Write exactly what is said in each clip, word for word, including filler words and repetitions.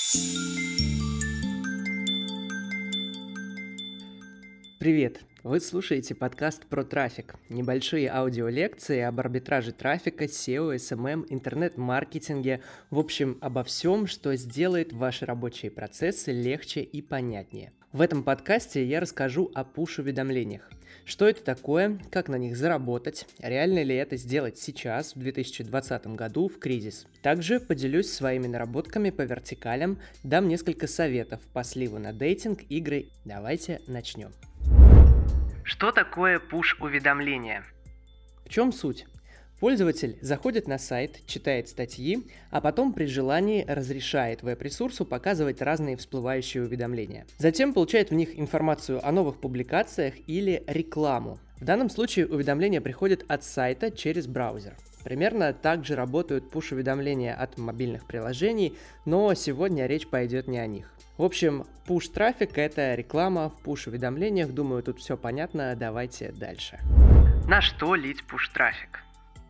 Привет! Вы слушаете подкаст про трафик. Небольшие аудиолекции об арбитраже трафика, сео, эс эм эм, интернет-маркетинге, в общем, обо всем, что сделает ваши рабочие процессы легче и понятнее. В этом подкасте я расскажу о пуш-уведомлениях. Что это такое, как на них заработать, реально ли это сделать сейчас, в две тысячи двадцатом году, в кризис. Также поделюсь своими наработками по вертикалям, дам несколько советов по сливу на дейтинг, игры. Давайте начнем. Что такое пуш-уведомления? В чем суть? Пользователь заходит на сайт, читает статьи, а потом при желании разрешает веб-ресурсу показывать разные всплывающие уведомления. Затем получает в них информацию о новых публикациях или рекламу. В данном случае уведомления приходят от сайта через браузер. Примерно так же работают пуш-уведомления от мобильных приложений, но сегодня речь пойдет не о них. В общем, пуш-трафик – это реклама в пуш-уведомлениях. Думаю, тут все понятно, давайте дальше. На что лить пуш-трафик?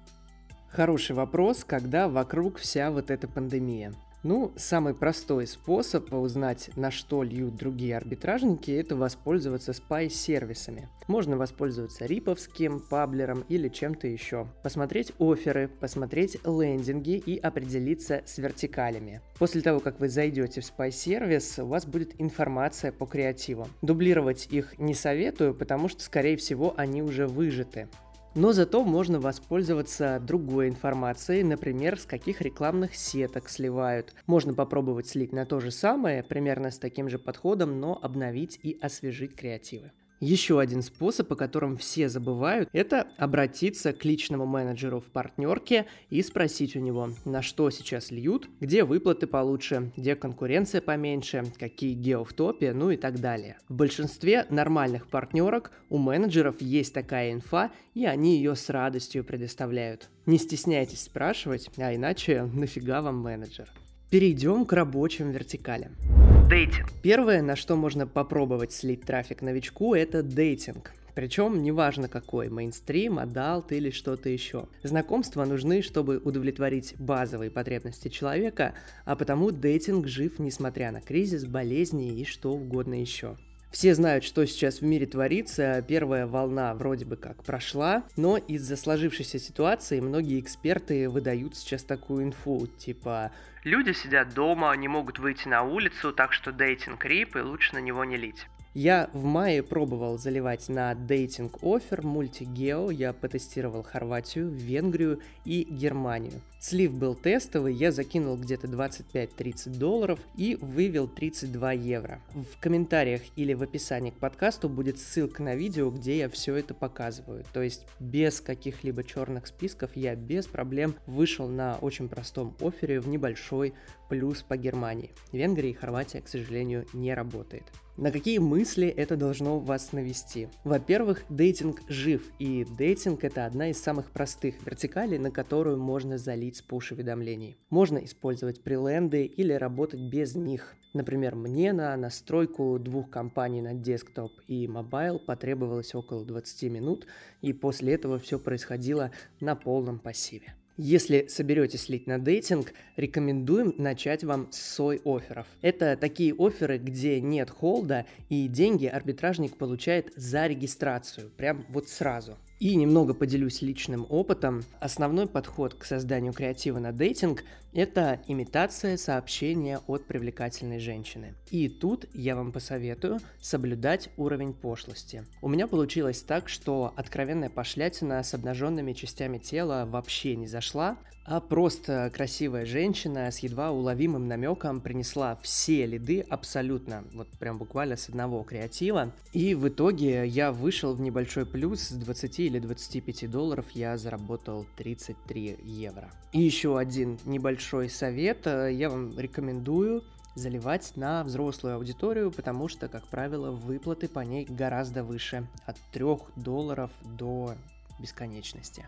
Хороший вопрос, когда вокруг вся вот эта пандемия. Ну, самый простой способ узнать, на что льют другие арбитражники, это воспользоваться спай-сервисами. Можно воспользоваться риповским, паблером или чем-то еще. Посмотреть офферы, посмотреть лендинги и определиться с вертикалями. После того, как вы зайдете в спай-сервис, у вас будет информация по креативу. Дублировать их не советую, потому что, скорее всего, они уже выжаты. Но зато можно воспользоваться другой информацией, например, с каких рекламных сеток сливают. Можно попробовать слить на то же самое, примерно с таким же подходом, но обновить и освежить креативы. Еще один способ, о котором все забывают, это обратиться к личному менеджеру в партнерке и спросить у него, на что сейчас льют, где выплаты получше, где конкуренция поменьше, какие гео в топе, ну и так далее. В большинстве нормальных партнерок у менеджеров есть такая инфа, и они ее с радостью предоставляют. Не стесняйтесь спрашивать, а иначе нафига вам менеджер? Перейдем к рабочим вертикалям. Дейтинг. Первое, на что можно попробовать слить трафик новичку, это дейтинг. Причем неважно какой, мейнстрим, адалт или что-то еще. Знакомства нужны, чтобы удовлетворить базовые потребности человека, а потому дейтинг жив, несмотря на кризис, болезни и что угодно еще. Все знают, что сейчас в мире творится, первая волна вроде бы как прошла, но из-за сложившейся ситуации многие эксперты выдают сейчас такую инфу, типа «Люди сидят дома, не могут выйти на улицу, так что дейтинг рип и лучше на него не лить». Я в мае пробовал заливать на дейтинг оффер мультигео, я потестировал Хорватию, Венгрию и Германию. Слив был тестовый, я закинул где-то двадцать пять-тридцать долларов и вывел тридцать два евро. В комментариях или в описании к подкасту будет ссылка на видео, где я все это показываю. То есть без каких-либо черных списков я без проблем вышел на очень простом оффере в небольшой плюс по Германии. Венгрия и Хорватия, к сожалению, не работает. На какие мысли это должно вас навести? Во-первых, дейтинг жив, и дейтинг – это одна из самых простых вертикалей, на которую можно залить с пуш-уведомлений. Можно использовать преленды или работать без них. Например, мне на настройку двух компаний на десктоп и мобайл потребовалось около двадцать минут, и после этого все происходило на полном пассиве. Если соберетесь слить на дейтинг, рекомендуем начать вам с сой-офферов. Это такие офферы, где нет холда, и деньги арбитражник получает за регистрацию, прям вот сразу. И немного поделюсь личным опытом. Основной подход к созданию креатива на дейтинг – это имитация сообщения от привлекательной женщины. И тут я вам посоветую соблюдать уровень пошлости. У меня получилось так, что откровенная пошлятина с обнаженными частями тела вообще не зашла, а просто красивая женщина с едва уловимым намеком принесла все лиды абсолютно, вот прям буквально с одного креатива. И в итоге я вышел в небольшой плюс, с двадцати или двадцати пяти долларов я заработал тридцать три евро. И еще один небольшой совет, я вам рекомендую заливать на взрослую аудиторию, потому что, как правило, выплаты по ней гораздо выше, от трёх долларов до бесконечности.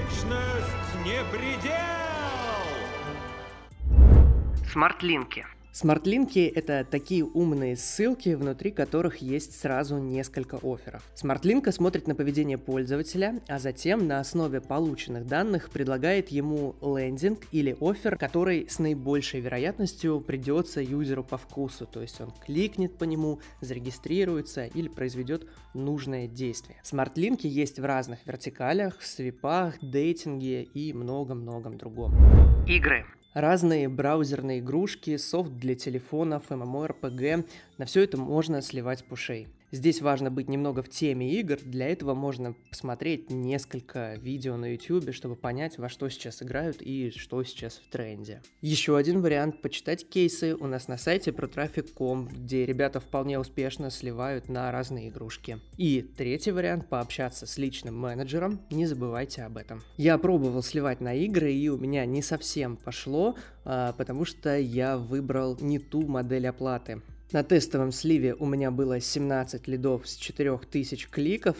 Бесконечность не предел! Смарт-линки. Смарт-линки — это такие умные ссылки, внутри которых есть сразу несколько офферов. Смарт-линка смотрит на поведение пользователя, а затем на основе полученных данных предлагает ему лендинг или оффер, который с наибольшей вероятностью придется юзеру по вкусу, то есть он кликнет по нему, зарегистрируется или произведет нужное действие. Смарт-линки есть в разных вертикалях, свипах, дейтинге и много-многом другом. Игры. Разные браузерные игрушки, софт для телефонов, MMORPG, на все это можно сливать пушей. Здесь важно быть немного в теме игр, для этого можно посмотреть несколько видео на YouTube, чтобы понять, во что сейчас играют и что сейчас в тренде. Еще один вариант — почитать кейсы у нас на сайте protraffic точка com, где ребята вполне успешно сливают на разные игрушки. И третий вариант — пообщаться с личным менеджером, не забывайте об этом. Я пробовал сливать на игры, и у меня не совсем пошло, потому что я выбрал не ту модель оплаты. На тестовом сливе у меня было семнадцать лидов с четырёх тысяч кликов,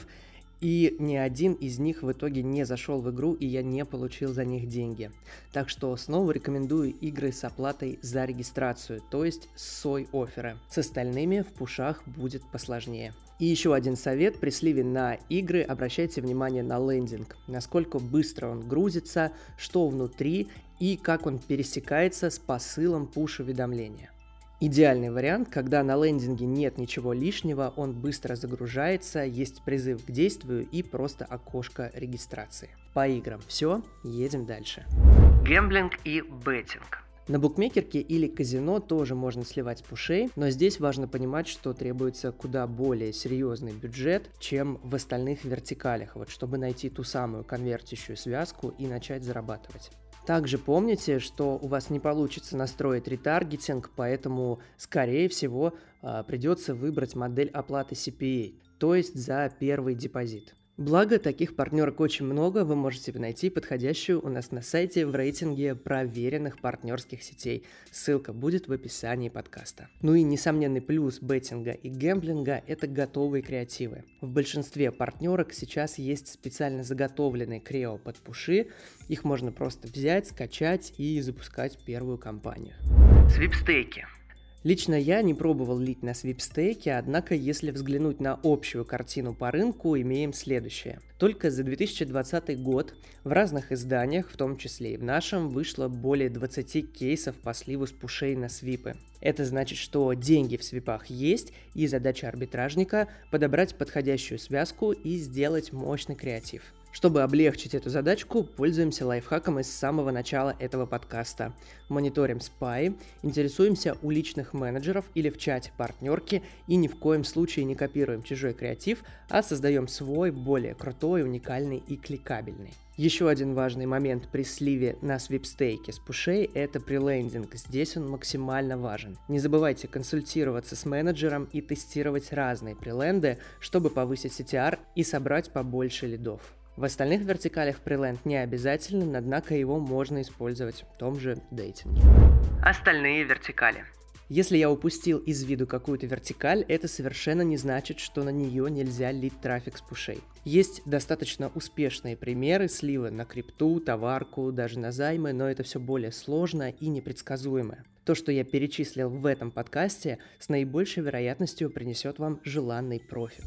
и ни один из них в итоге не зашел в игру, и я не получил за них деньги. Так что снова рекомендую игры с оплатой за регистрацию, то есть сой офферы. С остальными в пушах будет посложнее. И еще один совет: при сливе на игры обращайте внимание на лендинг, насколько быстро он грузится, что внутри и как он пересекается с посылом пуш-уведомления. Идеальный вариант, когда на лендинге нет ничего лишнего, он быстро загружается, есть призыв к действию и просто окошко регистрации. По играм все, едем дальше. Гэмблинг и беттинг. На букмекерке или казино тоже можно сливать пушей, но здесь важно понимать, что требуется куда более серьезный бюджет, чем в остальных вертикалях, вот, чтобы найти ту самую конвертящую связку и начать зарабатывать. Также помните, что у вас не получится настроить ретаргетинг, поэтому, скорее всего, придется выбрать модель оплаты си пи эй, то есть за первый депозит. Благо, таких партнерок очень много, вы можете найти подходящую у нас на сайте в рейтинге проверенных партнерских сетей. Ссылка будет в описании подкаста. Ну и несомненный плюс беттинга и гэмблинга – это готовые креативы. В большинстве партнерок сейчас есть специально заготовленные крео под пуши, их можно просто взять, скачать и запускать первую кампанию. Свипстейки. Лично я не пробовал лить на свипстейки, однако если взглянуть на общую картину по рынку, имеем следующее. Только за две тысячи двадцатый год в разных изданиях, в том числе и в нашем, вышло более двадцати кейсов по сливу с пушей на свипы. Это значит, что деньги в свипах есть, и задача арбитражника – подобрать подходящую связку и сделать мощный креатив. Чтобы облегчить эту задачку, пользуемся лайфхаком из самого начала этого подкаста. Мониторим спай, интересуемся у личных менеджеров или в чате партнерки и ни в коем случае не копируем чужой креатив, а создаем свой, более крутой, уникальный и кликабельный. Еще один важный момент при сливе на свипстейке с пушей – это прелендинг. Здесь он максимально важен. Не забывайте консультироваться с менеджером и тестировать разные преленды, чтобы повысить си ти ар и собрать побольше лидов. В остальных вертикалях преленд не обязателен, однако его можно использовать в том же дейтинге. Остальные вертикали. Если я упустил из виду какую-то вертикаль, это совершенно не значит, что на нее нельзя лить трафик с пушей. Есть достаточно успешные примеры слива на крипту, товарку, даже на займы, но это все более сложно и непредсказуемо. То, что я перечислил в этом подкасте, с наибольшей вероятностью принесет вам желанный профит.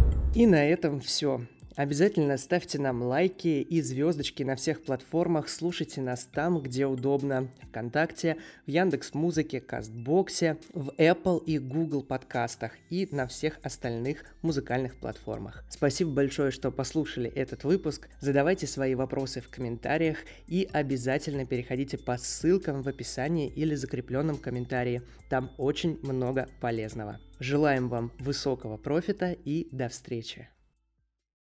И на этом все. Обязательно ставьте нам лайки и звездочки на всех платформах, слушайте нас там, где удобно, ВКонтакте, в Яндекс.Музыке, Кастбоксе, в Apple и Google подкастах и на всех остальных музыкальных платформах. Спасибо большое, что послушали этот выпуск, задавайте свои вопросы в комментариях и обязательно переходите по ссылкам в описании или закрепленном комментарии, там очень много полезного. Желаем вам высокого профита и до встречи!